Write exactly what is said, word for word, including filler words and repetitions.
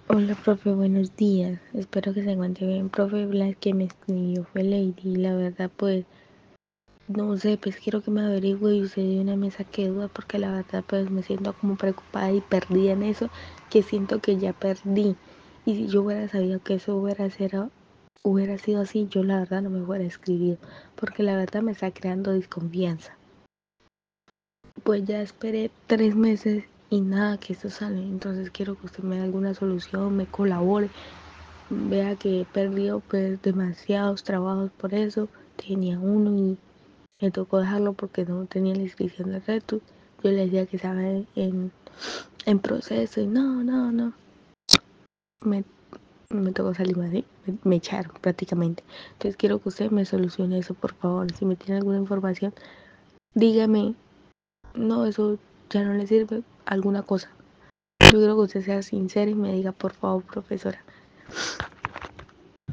Hola, profe, buenos días. Espero que se encuentre bien. Profe, la que me escribió fue Lady. La verdad, pues, no sé, pues quiero que me averigüe y usted de una mesa que duda, porque la verdad, pues, me siento como preocupada y perdida en eso, que siento que ya perdí. Y si yo hubiera sabido que eso hubiera, ser, hubiera sido así, yo la verdad no me hubiera escribido, porque la verdad me está creando desconfianza. Pues ya esperé tres meses y nada que esto sale, entonces quiero que usted me dé alguna solución, me colabore. Vea que he perdido pues demasiados trabajos por eso. Tenía uno y me tocó dejarlo porque no tenía la inscripción de reto. Yo le decía que estaba en, en proceso y no, no, no. Me, me tocó salirme así, me, me echaron prácticamente. Entonces quiero que usted me solucione eso, por favor. Si me tiene alguna información, dígame, no, eso ya no le sirve, alguna cosa. Yo quiero que usted sea sincera y me diga, por favor, profesora,